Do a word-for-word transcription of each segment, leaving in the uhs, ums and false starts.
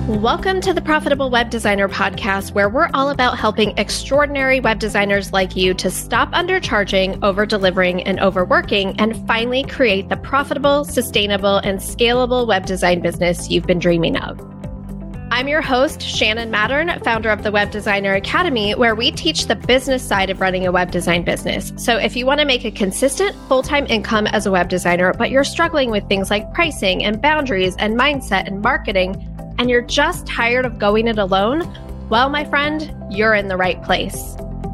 Welcome to the Profitable Web Designer Podcast, where we're all about helping extraordinary web designers like you to stop undercharging, over-delivering, and overworking, and finally create the profitable, sustainable, and scalable web design business you've been dreaming of. I'm your host, Shannon Mattern, founder of the Web Designer Academy, where we teach the business side of running a web design business. So if you want to make a consistent full-time income as a web designer, but you're struggling with things like pricing and boundaries and mindset and marketing, and you're just tired of going it alone, well, my friend, you're in the right place.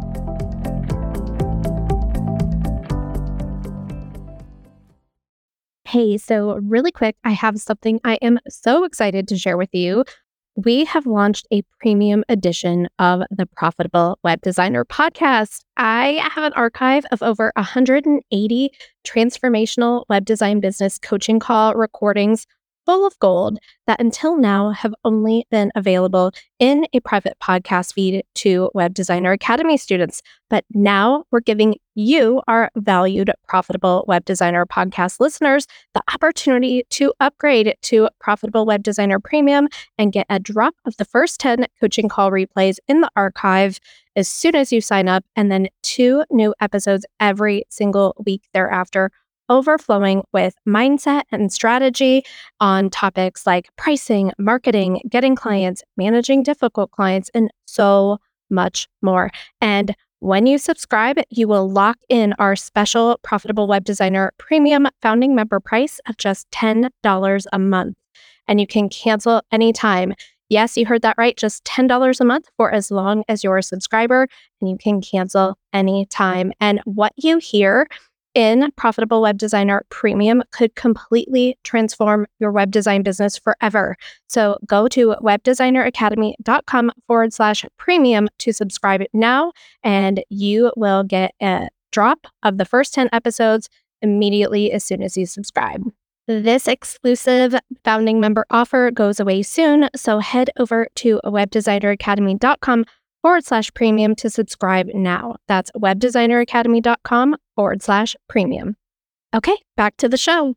Hey, so really quick, I have something I am so excited to share with you. We have launched a premium edition of the Profitable Web Designer Podcast. I have an archive of over one hundred eighty transformational web design business coaching call recordings full of gold that until now have only been available in a private podcast feed to Web Designer Academy students. But now we're giving you, our valued Profitable Web Designer Podcast listeners, the opportunity to upgrade to Profitable Web Designer Premium and get a drop of the first ten coaching call replays in the archive as soon as you sign up, and then two new episodes every single week thereafter, overflowing with mindset and strategy on topics like pricing, marketing, getting clients, managing difficult clients, and so much more. And when you subscribe, you will lock in our special Profitable Web Designer Premium founding member price of just ten dollars a month. And you can cancel anytime. Yes, you heard that right, just ten dollars a month for as long as you're a subscriber, and you can cancel anytime. And what you hear in Profitable Web Designer Premium could completely transform your web design business forever. So go to webdesigneracademy.com forward slash premium to subscribe now, and you will get a drop of the first ten episodes immediately as soon as you subscribe. This exclusive founding member offer goes away soon, so head over to webdesigneracademy.com forward slash premium to subscribe now. That's webdesigneracademy.com forward slash premium. Okay, back to the show.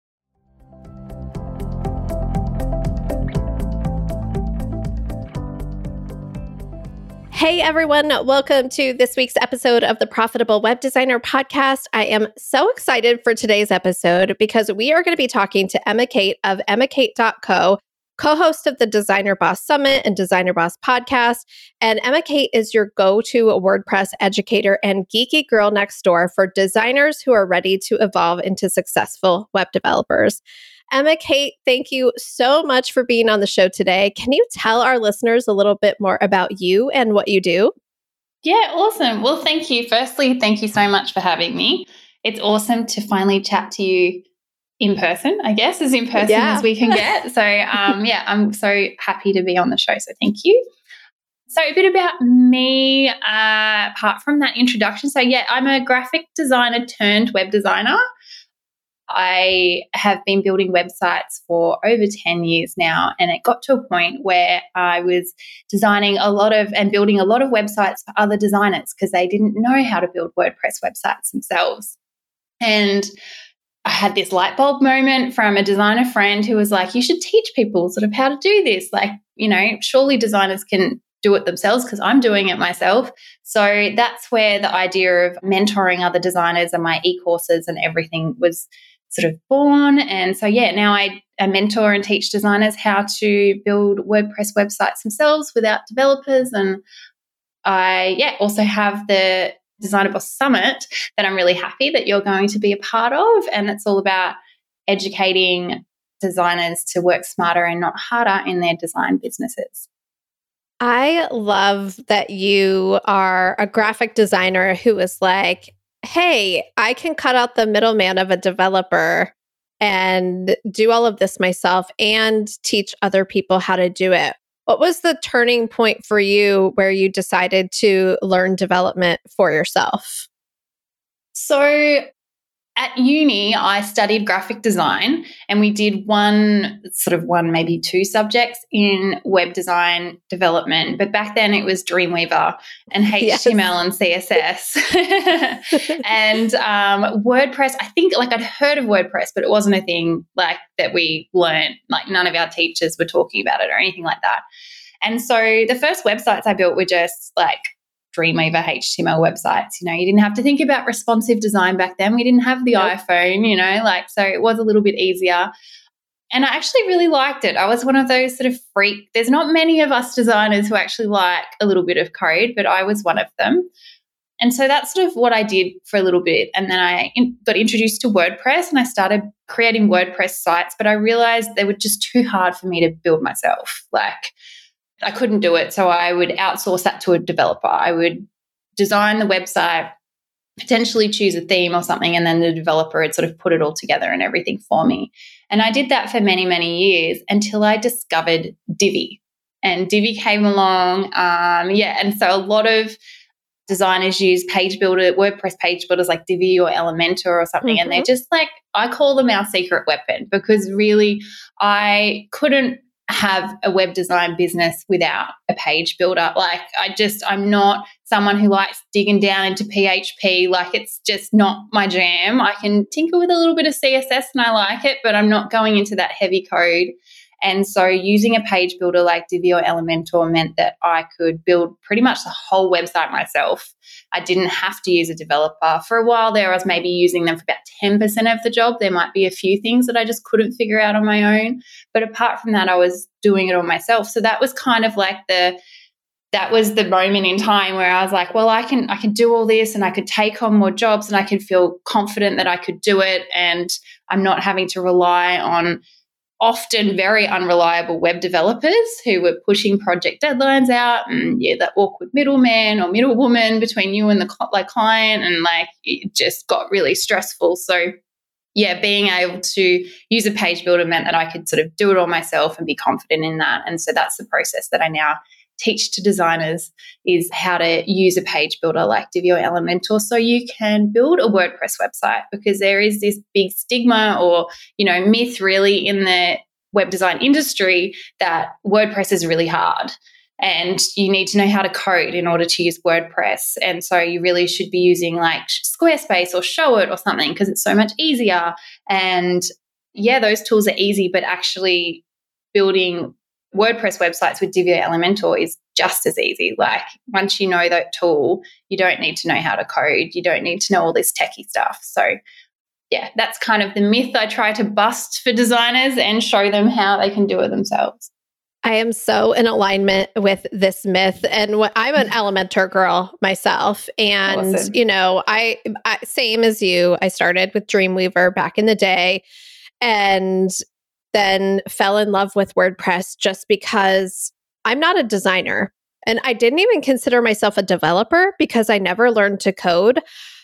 Hey everyone, welcome to this week's episode of the Profitable Web Designer Podcast. I am so excited for today's episode because we are going to be talking to Emma Kate of emma kate dot co, co-host of the Designer Boss Summit and Designer Boss Podcast. And Emma Kate is your go-to WordPress educator and geeky girl next door for designers who are ready to evolve into successful web developers. Emma Kate, thank you so much for being on the show today. Can you tell our listeners a little bit more about you and what you do? Yeah, awesome. Well, thank you. Firstly, thank you so much for having me. It's awesome to finally chat to you in person, I guess, as in person yeah. as we can get. So, um, yeah, I'm so happy to be on the show. So thank you. So a bit about me, uh, apart from that introduction. So, yeah, I'm a graphic designer turned web designer. I have been building websites for over ten years now, and it got to a point where I was designing a lot of and building a lot of websites for other designers because they didn't know how to build WordPress websites themselves. And I had this light bulb moment from a designer friend who was like, you should teach people sort of how to do this. Like, you know, surely designers can do it themselves because I'm doing it myself. So that's where the idea of mentoring other designers and my e-courses and everything was sort of born. And so, yeah, now I, I mentor and teach designers how to build WordPress websites themselves without developers. And I, yeah, also have the Designer Boss Summit that I'm really happy that you're going to be a part of. And it's all about educating designers to work smarter and not harder in their design businesses. I love that you are a graphic designer who is like, hey, I can cut out the middleman of a developer and do all of this myself and teach other people how to do it. What was the turning point for you where you decided to learn development for yourself? So at uni, I studied graphic design, and we did one sort of one, maybe two subjects in web design development. But back then it was Dreamweaver and H T M L yes. and C S S. And um, WordPress, I think like I'd heard of WordPress, but it wasn't a thing like that we learned. Like none of our teachers were talking about it or anything like that. And so the first websites I built were just like Dreamweaver H T M L websites. You know, you didn't have to think about responsive design back then. We didn't have the nope. iPhone, you know, like, so it was a little bit easier. And I actually really liked it. I was one of those sort of freak. There's not many of us designers who actually like a little bit of code, but I was one of them. And so that's sort of what I did for a little bit. And then I in, got introduced to WordPress and I started creating WordPress sites, but I realized they were just too hard for me to build myself. Like, I couldn't do it, so I would outsource that to a developer. I would design the website, potentially choose a theme or something, and then the developer would sort of put it all together and everything for me. And I did that for many, many years until I discovered Divi. And Divi came along, um, yeah, and so a lot of designers use page builder, WordPress page builders like Divi or Elementor or something, mm-hmm. and they're just like, I call them our secret weapon, because really I couldn't have a web design business without a page builder. Like I just, I'm not someone who likes digging down into P H P. Like it's just not my jam. I can tinker with a little bit of C S S and I like it, but I'm not going into that heavy code. And so using a page builder like Divi or Elementor meant that I could build pretty much the whole website myself. I didn't have to use a developer. For a while there, I was maybe using them for about ten percent of the job. There might be a few things that I just couldn't figure out on my own. But apart from that, I was doing it all myself. So that was kind of like the that was the moment in time where I was like, well, I can I can do all this and I could take on more jobs and I could feel confident that I could do it, and I'm not having to rely on often very unreliable web developers who were pushing project deadlines out, and yeah, that awkward middleman or middlewoman between you and the like client, and like it just got really stressful. So yeah, being able to use a page builder meant that I could sort of do it all myself and be confident in that. And so that's the process that I now teach to designers, is how to use a page builder like Divi or Elementor so you can build a WordPress website, because there is this big stigma or, you know, myth really in the web design industry that WordPress is really hard and you need to know how to code in order to use WordPress. And so you really should be using like Squarespace or Showit or something because it's so much easier. And yeah, those tools are easy, but actually building WordPress websites with Divi or Elementor is just as easy. Like once you know that tool, you don't need to know how to code. You don't need to know all this techie stuff. So yeah, that's kind of the myth I try to bust for designers and show them how they can do it themselves. I am so in alignment with this myth, and what, I'm an Elementor girl myself. And, awesome. you know, I, I, same as you, I started with Dreamweaver back in the day and then fell in love with WordPress just because I'm not a designer. And I didn't even consider myself a developer because I never learned to code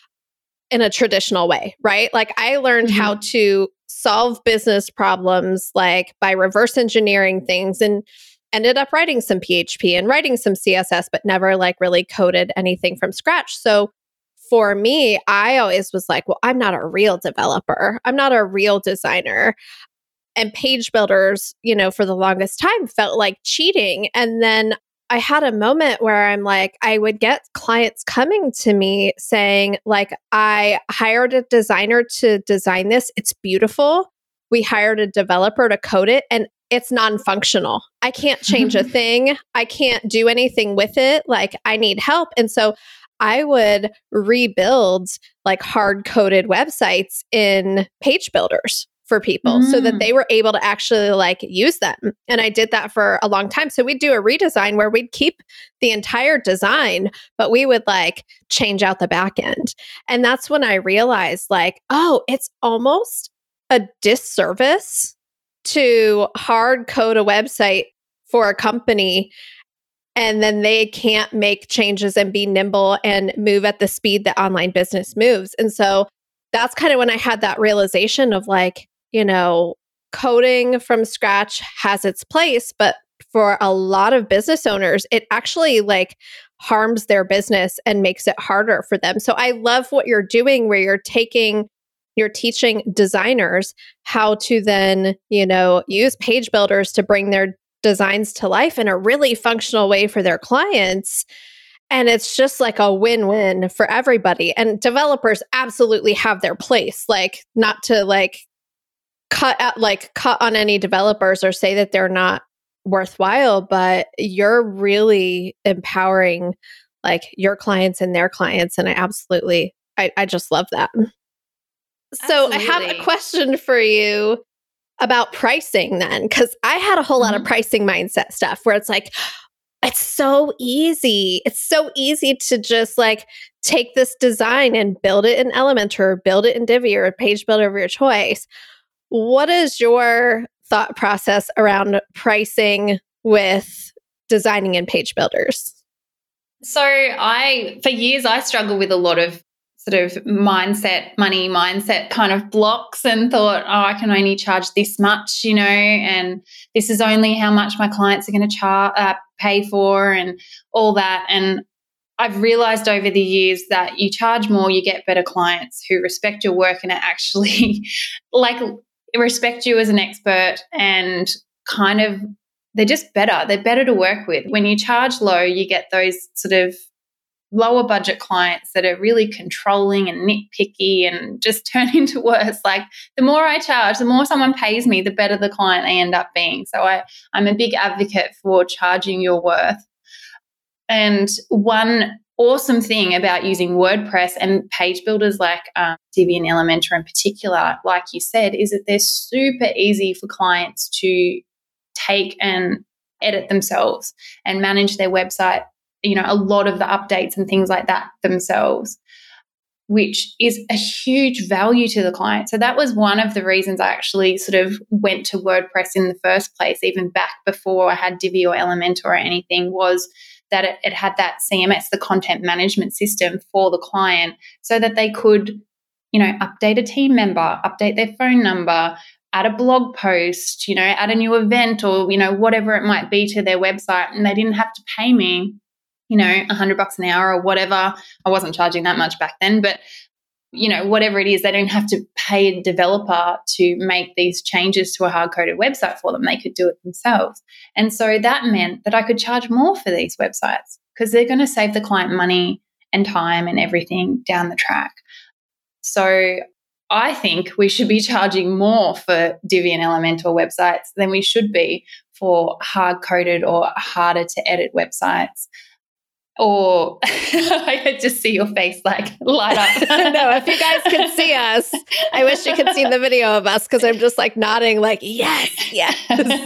in a traditional way, right? Like I learned mm-hmm. how to solve business problems like by reverse engineering things, and ended up writing some P H P and writing some C S S, but never like really coded anything from scratch. So for me, I always was like, well, I'm not a real developer. I'm not a real designer. And page builders, you know, for the longest time felt like cheating. And then I had a moment where I'm like, I would get clients coming to me saying like, I hired a designer to design this. It's beautiful. We hired a developer to code it and it's non-functional. I can't change a thing. I can't do anything with it. Like I need help. And so I would rebuild like hard-coded websites in page builders for people mm. so that they were able to actually like use them. And I did that for a long time. So we'd do a redesign where we'd keep the entire design, but we would like change out the back end. And that's when I realized like, oh, it's almost a disservice to hard code a website for a company and then they can't make changes and be nimble and move at the speed that online business moves. And so that's kind of when I had that realization of like, you know, coding from scratch has its place, but for a lot of business owners, it actually like harms their business and makes it harder for them. So I love what you're doing where you're taking you're teaching designers how to then, you know, use page builders to bring their designs to life in a really functional way for their clients. And it's just like a win-win for everybody. And developers absolutely have their place, like not to like cut out, like cut on any developers or say that they're not worthwhile, but you're really empowering like your clients and their clients. And I absolutely, I, I just love that. So absolutely. I have a question for you about pricing then, because I had a whole mm-hmm. lot of pricing mindset stuff where it's like, it's so easy. It's so easy to just like take this design and build it in Elementor, build it in Divi or a page builder of your choice. What is your thought process around pricing with designing in page builders? So I, for years, I struggled with a lot of sort of mindset, money mindset kind of blocks and thought, oh, I can only charge this much, you know, and this is only how much my clients are going to charge, uh, pay for and all that. And I've realized over the years that you charge more, you get better clients who respect your work and are actually like respect you as an expert and kind of, they're just better. They're better to work with. When you charge low, you get those sort of lower budget clients that are really controlling and nitpicky and just turn into worse. Like the more I charge, the more someone pays me, the better the client they end up being. So I, I'm a big advocate for charging your worth. And one awesome thing about using WordPress and page builders like um, Divi and Elementor in particular, like you said, is that they're super easy for clients to take and edit themselves and manage their website, you know, a lot of the updates and things like that themselves, which is a huge value to the client. So that was one of the reasons I actually sort of went to WordPress in the first place, even back before I had Divi or Elementor or anything, was that it, it had that C M S, the content management system for the client, so that they could, you know, update a team member, update their phone number, add a blog post, you know, add a new event or, you know, whatever it might be to their website. And they didn't have to pay me, you know, a hundred bucks an hour or whatever. I wasn't charging that much back then, but, you know, whatever it is, they don't have to pay a developer to make these changes to a hard-coded website for them. They could do it themselves. And so that meant that I could charge more for these websites because they're going to save the client money and time and everything down the track. So I think we should be charging more for Divi and Elementor websites than we should be for hard-coded or harder to edit websites. Or I could just see your face like light up. No, if you guys can see us, I wish you could see the video of us because I'm just like nodding like, yes, yes.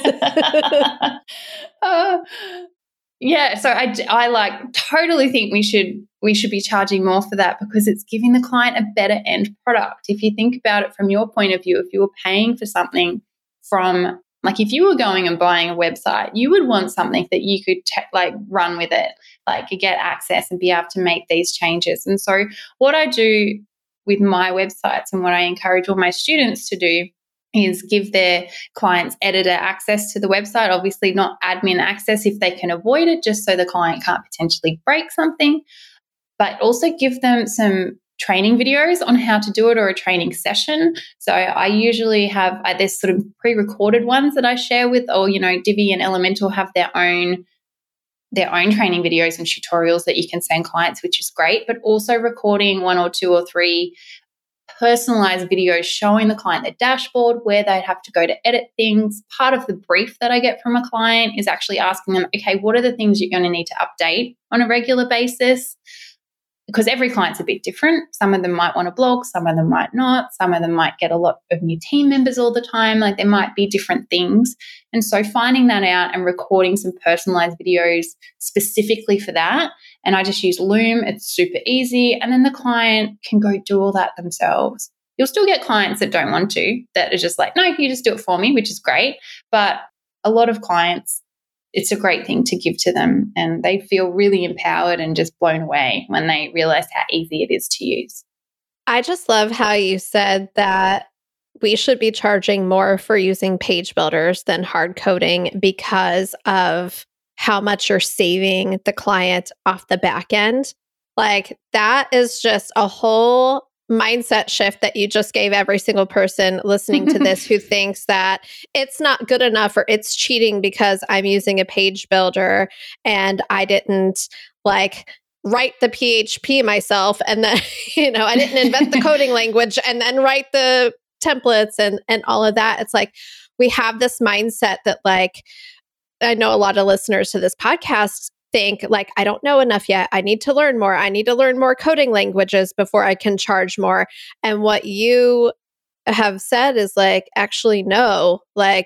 uh, yeah, so I, I like totally think we should we should be charging more for that because it's giving the client a better end product. If you think about it from your point of view, if you were paying for something from, like if you were going and buying a website, you would want something that you could te- like run with it, like get access and be able to make these changes. And so what I do with my websites and what I encourage all my students to do is give their clients editor access to the website, obviously not admin access if they can avoid it, just so the client can't potentially break something, but also give them some training videos on how to do it or a training session. So I usually have, uh, there's sort of pre-recorded ones that I share with, or, you know, Divi and Elementor have their own their own training videos and tutorials that you can send clients, which is great, but also recording one or two or three personalized videos showing the client the dashboard, where they'd have to go to edit things. Part of the brief that I get from a client is actually asking them, okay, what are the things you're going to need to update on a regular basis? Because every client's a bit different. Some of them might want to blog, some of them might not. Some of them might get a lot of new team members all the time. Like there might be different things. And so finding that out and recording some personalized videos specifically for that. And I just use Loom. It's super easy. And then the client can go do all that themselves. You'll still get clients that don't want to, that are just like, no, you just do it for me, which is great. But a lot of clients, it's a great thing to give to them, and they feel really empowered and just blown away when they realize how easy it is to use. I just love how you said that we should be charging more for using page builders than hard coding because of how much you're saving the client off the back end. Like that is just a whole mindset shift that you just gave every single person listening to this who thinks that it's not good enough or it's cheating because I'm using a page builder and I didn't like write the P H P myself, and then, you know, I didn't invent the coding language and then write the templates and and all of that. It's like we have this mindset that, like, I know a lot of listeners to this podcast think like, I don't know enough yet. I need to learn more. I need to learn more coding languages before I can charge more. And what you have said is like, actually, no, like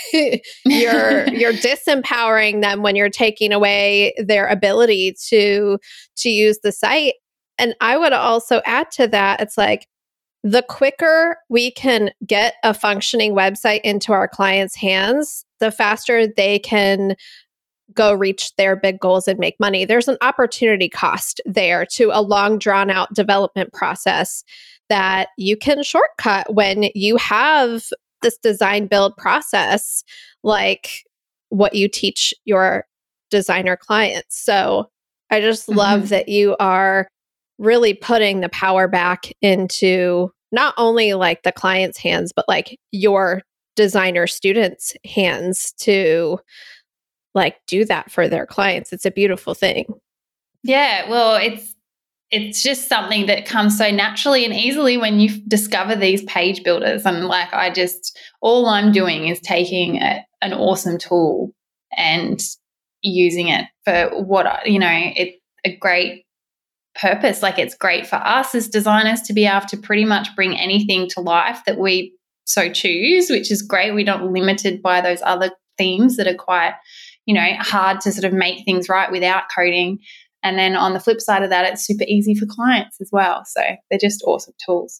you're you're disempowering them when you're taking away their ability to to use the site. And I would also add to that, it's like the quicker we can get a functioning website into our clients' hands, the faster they can go reach their big goals and make money. There's an opportunity cost there to a long drawn out development process that you can shortcut when you have this design build process, like what you teach your designer clients. So I just mm-hmm. love that you are really putting the power back into not only like the client's hands, but like your designer students' hands to like do that for their clients. It's a beautiful thing. Yeah, well, it's it's just something that comes so naturally and easily when you discover these page builders. And like, I just, all I'm doing is taking a, an awesome tool and using it for what, I, you know, it's a great purpose. Like, it's great for us as designers to be able to pretty much bring anything to life that we so choose, which is great. We're not limited by those other themes that are quite, you know, hard to sort of make things right without coding. And then on the flip side of that, it's super easy for clients as well. So they're just awesome tools.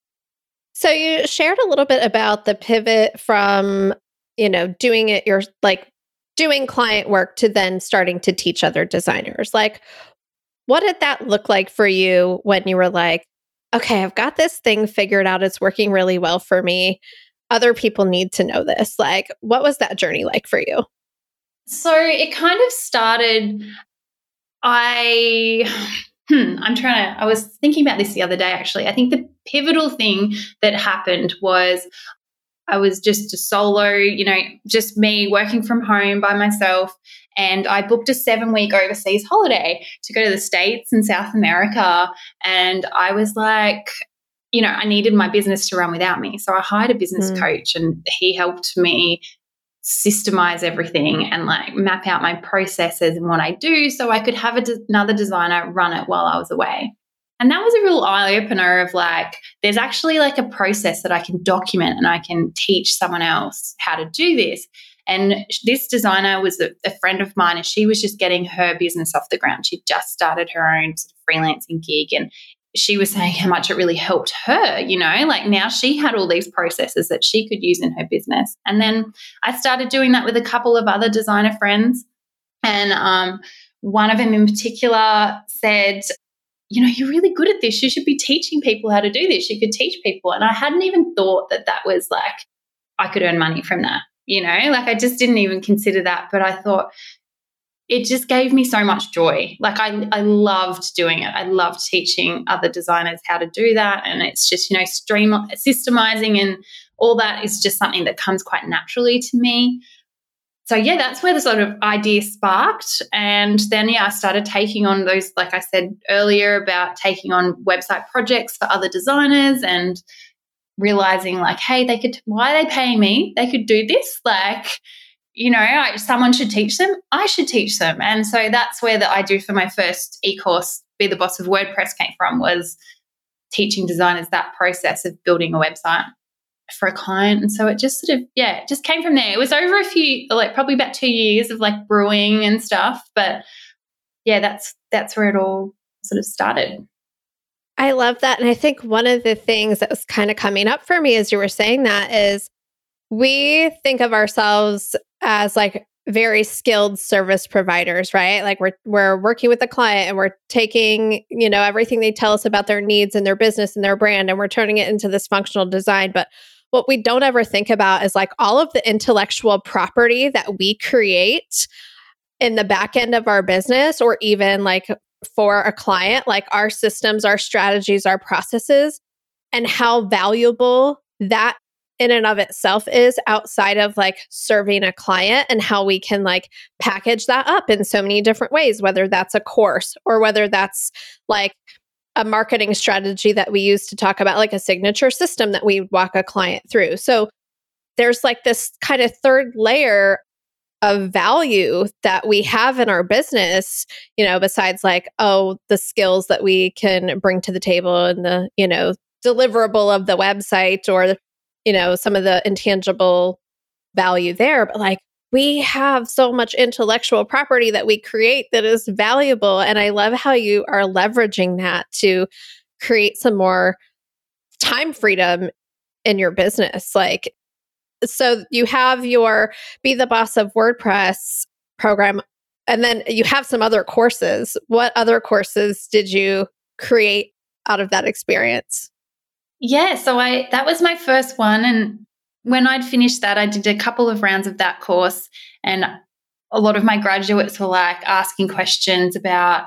So you shared a little bit about the pivot from, you know, doing it, your like doing client work to then starting to teach other designers. Like, what did that look like for you when you were like, okay, I've got this thing figured out. It's working really well for me. Other people need to know this. Like, what was that journey like for you? So it kind of started, I, hmm, I'm trying to, I was thinking about this the other day, actually. I think the pivotal thing that happened was I was just a solo, you know, just me working from home by myself. And I booked a seven week overseas holiday to go to the States and South America. And I was like, you know, I needed my business to run without me. So I hired a business mm. coach, and he helped me systemize everything and like map out my processes and what I do so I could have a de- another designer run it while I was away. And that was a real eye opener of like, there's actually like a process that I can document and I can teach someone else how to do this. And this designer was a, a friend of mine, and she was just getting her business off the ground. She just started her own sort of freelancing gig, and she was saying how much it really helped her, you know, like now she had all these processes that she could use in her business. And then I started doing that with a couple of other designer friends. And um, one of them in particular said, you know, you're really good at this. You should be teaching people how to do this. You could teach people. And I hadn't even thought that that was like, I could earn money from that, you know, like I just didn't even consider that. But I thought, it just gave me so much joy. Like I, I loved doing it. I loved teaching other designers how to do that. And it's just, you know, stream systemizing and all that is just something that comes quite naturally to me. So yeah, that's where the sort of idea sparked. And then, yeah, I started taking on those, like I said earlier, about taking on website projects for other designers and realizing like, hey, they could, why are they paying me? They could do this. Like, you know, I, someone should teach them. I should teach them. And so that's where the idea for my first e-course, Be the Boss of WordPress, came from, was teaching designers that process of building a website for a client. And so it just sort of, yeah, it just came from there. It was over a few, like probably about two years of like brewing and stuff. But yeah, that's that's where it all sort of started. I love that. And I think one of the things that was kind of coming up for me as you were saying that is we think of ourselves as like very skilled service providers, right? Like we're we're working with the client and we're taking, you know, everything they tell us about their needs and their business and their brand, and we're turning it into this functional design. But what we don't ever think about is like all of the intellectual property that we create in the back end of our business, or even like for a client, like our systems, our strategies, our processes. and how valuable that in and of itself is outside of like serving a client, and how we can like package that up in so many different ways, whether that's a course or whether that's like a marketing strategy that we use to talk about like a signature system that we walk a client through. So there's like this kind of third layer of value that we have in our business, you know, besides like, oh, the skills that we can bring to the table and the, you know, deliverable of the website, or, you know, some of the intangible value there. But like, we have so much intellectual property that we create that is valuable. And I love how you are leveraging that to create some more time freedom in your business. Like, so you have your Be the Boss of WordPress program, and then you have some other courses. What other courses did you create out of that experience? Yeah, so I that was my first one. And when I'd finished that, I did a couple of rounds of that course, and a lot of my graduates were like asking questions about,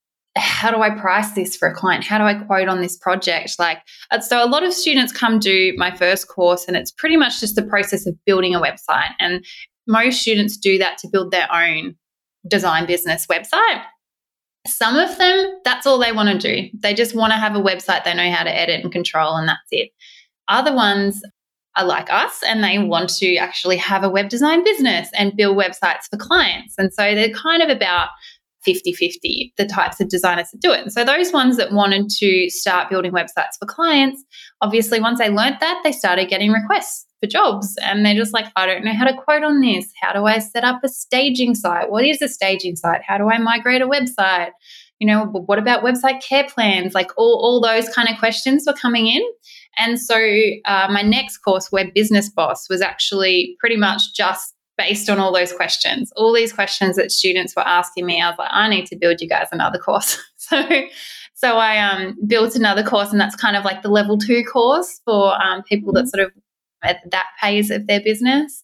how do I price this for a client? How do I quote on this project? Like, so a lot of students come do my first course, and it's pretty much just the process of building a website. And most students do that to build their own design business website. Some of them, that's all they want to do. They just want to have a website they know how to edit and control, and that's it. Other ones are like us, and they want to actually have a web design business and build websites for clients. And so they're kind of about fifty-fifty, the types of designers that do it. And so those ones that wanted to start building websites for clients, obviously once they learned that, they started getting requests for jobs. And they're just like, I don't know how to quote on this. How do I set up a staging site? What is a staging site? How do I migrate a website? You know, what about website care plans? Like all, all those kind of questions were coming in. And so uh, my next course, Web Business Boss, was actually pretty much just based on all those questions, all these questions that students were asking me. I was like, I need to build you guys another course. so so I um, built another course, and that's kind of like the level two course for um, people that sort of at that phase of their business.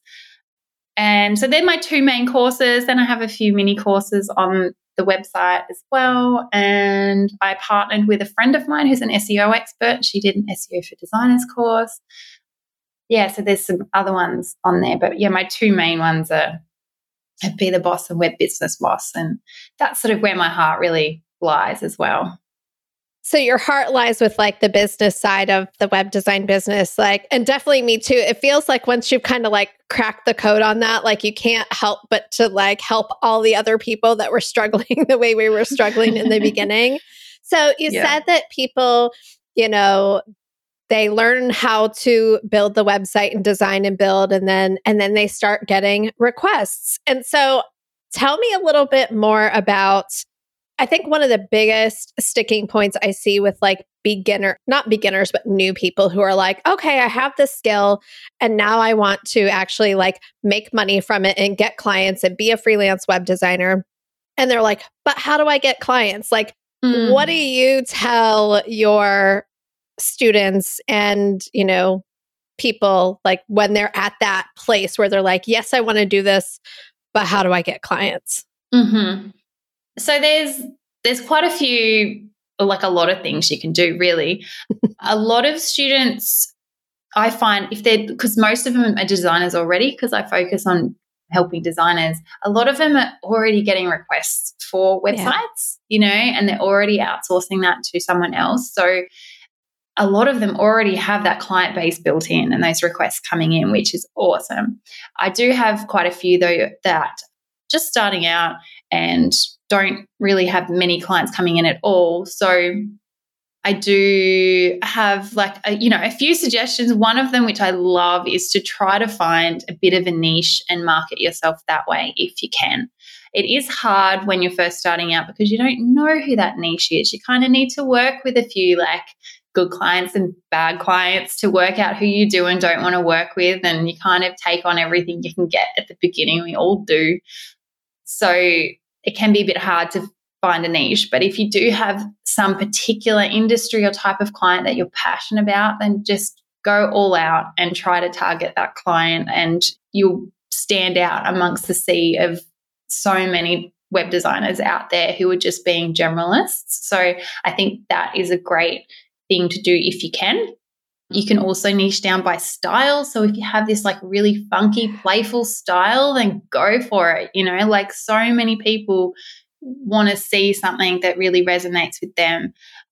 And so they're my two main courses. Then I have a few mini courses on the website as well. And I partnered with a friend of mine who's an S E O expert. She did an S E O for Designers course. Yeah, so there's some other ones on there. But yeah, my two main ones are Be the Boss and Web Business Boss. And that's sort of where my heart really lies as well. So your heart lies with like the business side of the web design business, like, and definitely me too. It feels like once you've kind of like cracked the code on that, like you can't help but to like help all the other people that were struggling the way we were struggling in the beginning. So you yeah. said that people, you know, they learn how to build the website and design and build, and then and then they start getting requests. And so tell me a little bit more about, I think one of the biggest sticking points I see with like beginner, not beginners, but new people who are like, okay, I have this skill and now I want to actually like make money from it and get clients and be a freelance web designer. And they're like, but how do I get clients? Like, mm. what do you tell your students and, you know, people like when they're at that place where they're like, yes, I want to do this, but how do I get clients? Mm-hmm. So there's there's quite a few, like a lot of things you can do, really. A lot of students, I find, if they're, because most of them are designers already, because I focus on helping designers, a lot of them are already getting requests for websites, yeah. you know, and they're already outsourcing that to someone else. So a lot of them already have that client base built in and those requests coming in, which is awesome. I do have quite a few, though, that just starting out and don't really have many clients coming in at all. So I do have like, a, you know, a few suggestions. One of them, which I love, is to try to find a bit of a niche and market yourself that way if you can. It is hard when you're first starting out because you don't know who that niche is. You kind of need to work with a few like good clients and bad clients to work out who you do and don't want to work with. And you kind of take on everything you can get at the beginning. We all do. So it can be a bit hard to find a niche. But if you do have some particular industry or type of client that you're passionate about, then just go all out and try to target that client, and you'll stand out amongst the sea of so many web designers out there who are just being generalists. So I think that is a great thing to do if you can. You can also niche down by style. So if you have this like really funky, playful style, then go for it. You know, like so many people want to see something that really resonates with them.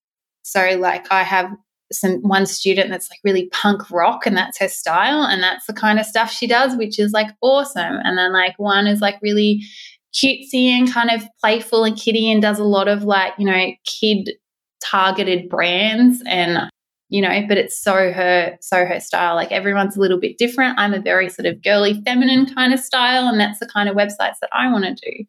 So like I have some one student that's like really punk rock and that's her style and that's the kind of stuff she does, which is like awesome. And then like one is like really cutesy and kind of playful and kiddie and does a lot of like, you know, kid targeted brands and, you know, but it's so her, so her style. Like everyone's a little bit different. I'm a very sort of girly, feminine kind of style, and that's the kind of websites that I want to do.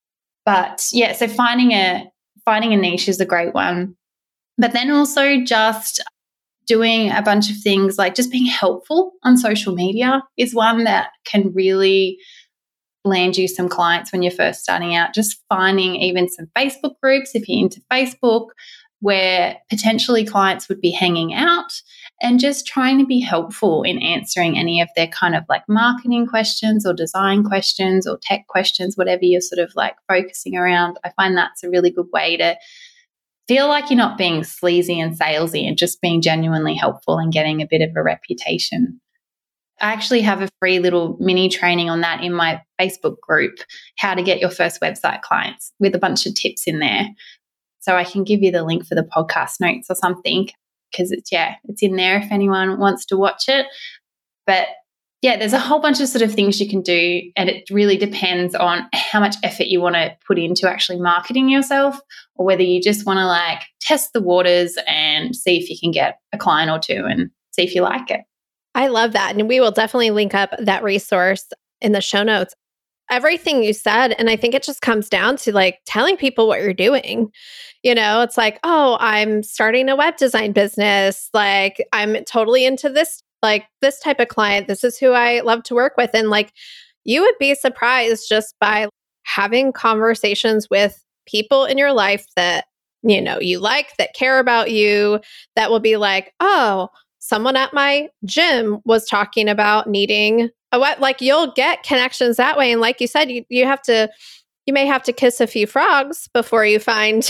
But yeah, so finding a finding a niche is a great one. But then also just doing a bunch of things like just being helpful on social media is one that can really land you some clients when you're first starting out. Just finding even some Facebook groups, if you're into Facebook, where potentially clients would be hanging out and just trying to be helpful in answering any of their kind of like marketing questions or design questions or tech questions, whatever you're sort of like focusing around. I find that's a really good way to feel like you're not being sleazy and salesy and just being genuinely helpful and getting a bit of a reputation. I actually have a free little mini training on that in my Facebook group, how to get your first website clients, with a bunch of tips in there. So I can give you the link for the podcast notes or something because it's, yeah, it's in there if anyone wants to watch it. But yeah, there's a whole bunch of sort of things you can do, and it really depends on how much effort you want to put into actually marketing yourself, or whether you just want to like test the waters and see if you can get a client or two and see if you like it. I love that. And we will definitely link up that resource in the show notes. Everything you said, and I think it just comes down to like telling people what you're doing. You know, it's like, oh, I'm starting a web design business. Like I'm totally into this, like this type of client. This is who I love to work with. And like, you would be surprised just by having conversations with people in your life that, you know, you like, that care about you, that will be like, oh, someone at my gym was talking about needing a web, like you'll get connections that way. And like you said, you, you have to, you may have to kiss a few frogs before you find,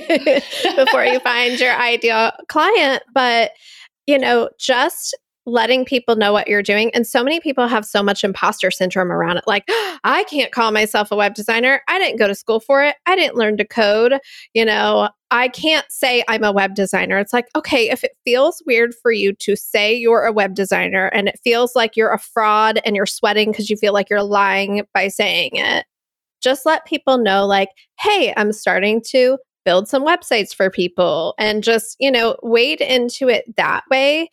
before you find your ideal client. But, you know, just letting people know what you're doing. And so many people have so much imposter syndrome around it. Like, oh, I can't call myself a web designer. I didn't go to school for it. I didn't learn to code. You know, I can't say I'm a web designer. It's like, okay, if it feels weird for you to say you're a web designer and it feels like you're a fraud and you're sweating because you feel like you're lying by saying it, just let people know like, hey, I'm starting to build some websites for people, and just, you know, wade into it that way.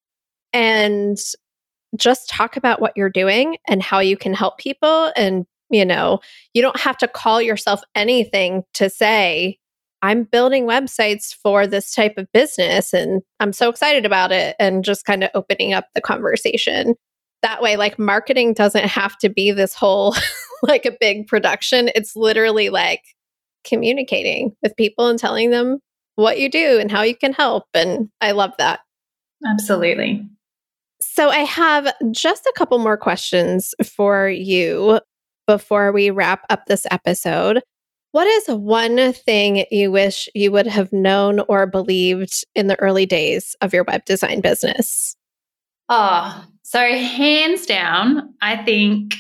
And just talk about what you're doing and how you can help people. And, you know, you don't have to call yourself anything to say, I'm building websites for this type of business and I'm so excited about it. And just kind of opening up the conversation. That way, like marketing doesn't have to be this whole like a big production. It's literally like communicating with people and telling them what you do and how you can help. And I love that. Absolutely. So I have just a couple more questions for you before we wrap up this episode. What is one thing you wish you would have known or believed in the early days of your web design business? Oh, so hands down, I think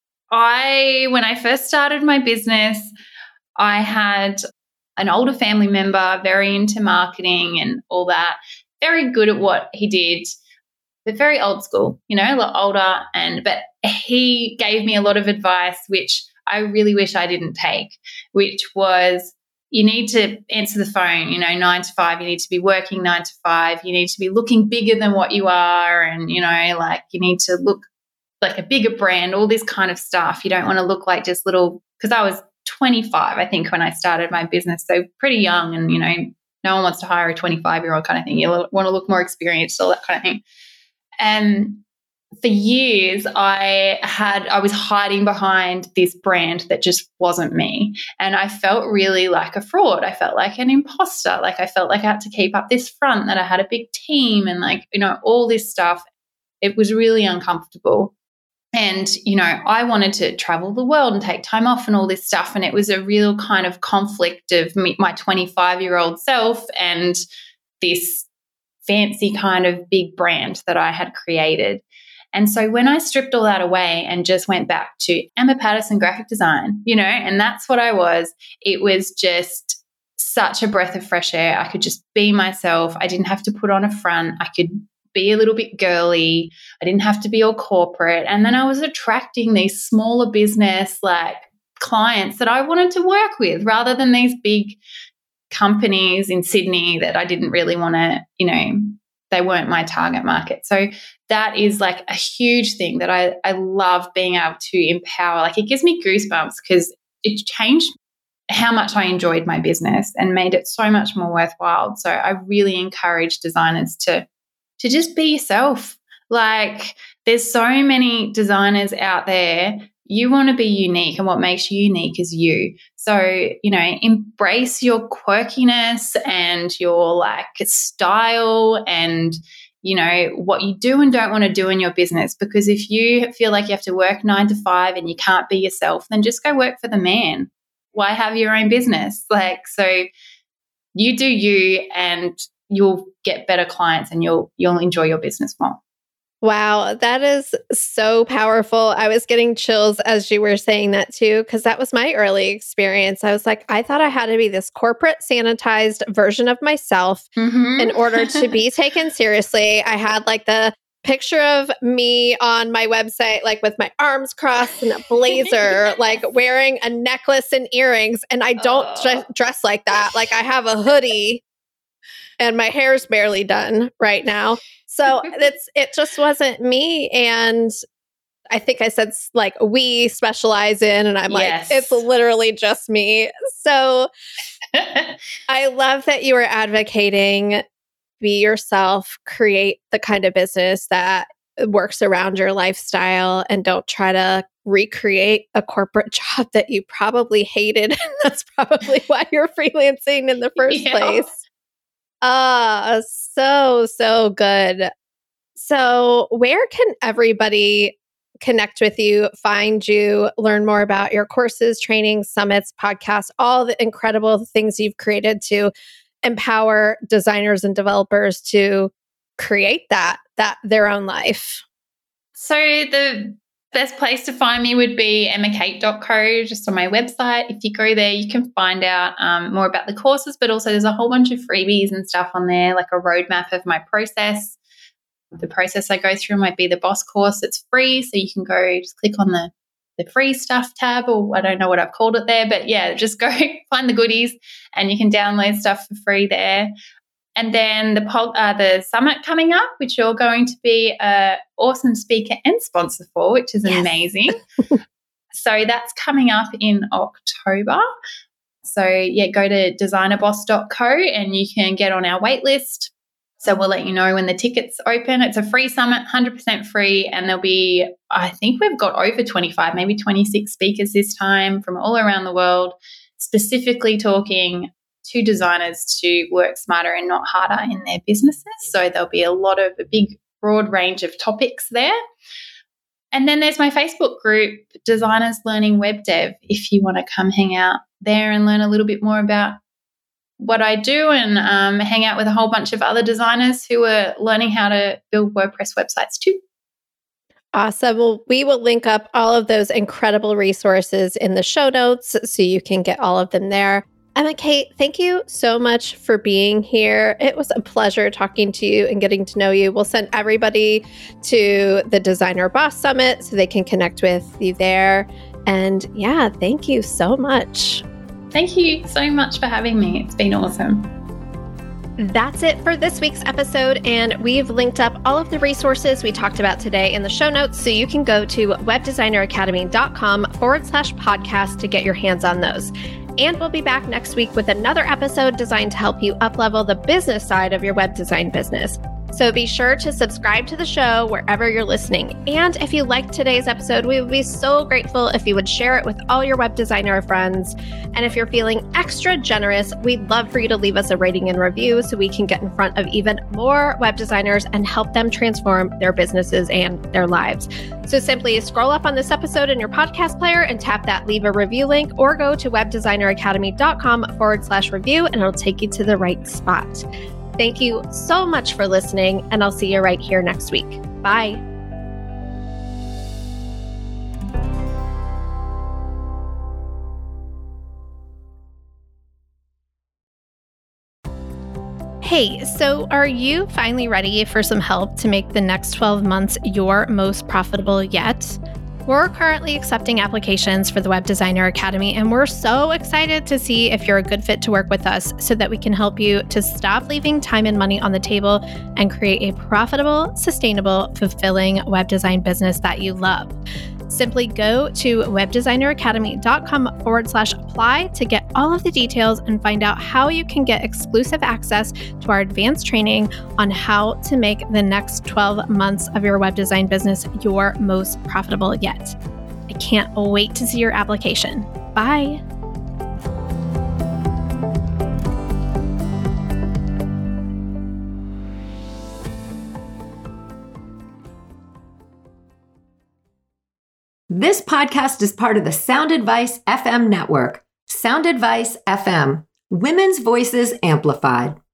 I, when I first started my business, I had an older family member, very into marketing and all that, very good at what he did, but very old school, you know, a lot older. And but he gave me a lot of advice, which I really wish I didn't take, which was you need to answer the phone, you know, nine to five. You need to be working nine to five. You need to be looking bigger than what you are. And, you know, like you need to look like a bigger brand, all this kind of stuff. You don't want to look like just little, because I was twenty-five, I think, when I started my business. So pretty young, and, you know, no one wants to hire a twenty-five-year-old kind of thing. You want to look more experienced, all that kind of thing. And for years, I had, I was hiding behind this brand that just wasn't me. And I felt really like a fraud. I felt like an imposter. Like I felt like I had to keep up this front that I had a big team and like, you know, all this stuff. It was really uncomfortable. And, you know, I wanted to travel the world and take time off and all this stuff. And it was a real kind of conflict of me, my twenty-five-year-old self and this fancy kind of big brand that I had created. And so when I stripped all that away and just went back to Emma Patterson graphic design, you know, and that's what I was, it was just such a breath of fresh air. I could just be myself. I didn't have to put on a front. I could be a little bit girly. I didn't have to be all corporate. And then I was attracting these smaller business like clients that I wanted to work with rather than these big companies in Sydney that I didn't really want to, you know, they weren't my target market. So that is like a huge thing that I, I love being able to empower. Like it gives me goosebumps because it changed how much I enjoyed my business and made it so much more worthwhile. So I really encourage designers to, to just be yourself. Like there's so many designers out there. You want to be unique, and what makes you unique is you. So, you know, embrace your quirkiness and your like style and, you know, what you do and don't want to do in your business. Because if you feel like you have to work nine to five and you can't be yourself, then just go work for the man. Why have your own business? Like, so you do you, and you'll get better clients and you'll you'll enjoy your business more. Wow, that is so powerful. I was getting chills as you were saying that too, because that was my early experience. I was like, I thought I had to be this corporate sanitized version of myself mm-hmm. in order to be taken seriously. I had like the picture of me on my website, like with my arms crossed and a blazer, yes. like wearing a necklace and earrings. And I don't oh. dress, dress like that. Like I have a hoodie and my hair's barely done right now. So it's it just wasn't me. And I think I said like we specialize in, and I'm yes. like, it's literally just me. So I love that you are advocating, be yourself, create the kind of business that works around your lifestyle, and don't try to recreate a corporate job that you probably hated. That's probably why you're freelancing in the first yeah. place. Ah, uh, so, so good. So where can everybody connect with you, find you, learn more about your courses, trainings, summits, podcasts, all the incredible things you've created to empower designers and developers to create that, that their own life? So the best place to find me would be emma kate dot co, just on my website. If you go there, you can find out um, more about the courses, but also there's a whole bunch of freebies and stuff on there, like a roadmap of my process. The process I go through might be the Boss course. It's free, so you can go just click on the, the free stuff tab, or I don't know what I've called it there, but yeah, just go find the goodies and you can download stuff for free there. And then the uh, the summit coming up, which you're going to be an awesome speaker and sponsor for, which is yes. amazing. So that's coming up in October. So yeah, go to designer boss dot co and you can get on our wait list. So we'll let you know when the tickets open. It's a free summit, one hundred percent free, and there'll be, I think we've got over twenty-five, maybe twenty-six speakers this time from all around the world, specifically talking to designers to work smarter and not harder in their businesses. So there'll be a lot of a big, broad range of topics there. And then there's my Facebook group, Designers Learning Web Dev, if you want to come hang out there and learn a little bit more about what I do, and um, hang out with a whole bunch of other designers who are learning how to build WordPress websites too. Awesome. Well, we will link up all of those incredible resources in the show notes so you can get all of them there. Emma Kate, thank you so much for being here. It was a pleasure talking to you and getting to know you. We'll send everybody to the Designer Boss Summit so they can connect with you there. And yeah, thank you so much. Thank you so much for having me. It's been awesome. That's it for this week's episode, and we've linked up all of the resources we talked about today in the show notes, so you can go to webdesigneracademy.com forward slash podcast to get your hands on those. And we'll be back next week with another episode designed to help you up-level the business side of your web design business. So be sure to subscribe to the show wherever you're listening. And if you liked today's episode, we would be so grateful if you would share it with all your web designer friends. And if you're feeling extra generous, we'd love for you to leave us a rating and review so we can get in front of even more web designers and help them transform their businesses and their lives. So simply scroll up on this episode in your podcast player and tap that leave a review link, or go to webdesigneracademy.com forward slash review and it'll take you to the right spot. Thank you so much for listening, and I'll see you right here next week. Bye. Hey, so are you finally ready for some help to make the next twelve months your most profitable yet? We're currently accepting applications for the Web Designer Academy, and we're so excited to see if you're a good fit to work with us so that we can help you to stop leaving time and money on the table and create a profitable, sustainable, fulfilling web design business that you love. Simply go to webdesigneracademy.com forward slash apply to get all of the details and find out how you can get exclusive access to our advanced training on how to make the next twelve months of your web design business your most profitable yet. I can't wait to see your application. Bye. This podcast is part of the Sound Advice F M network. Sound Advice F M, women's voices amplified.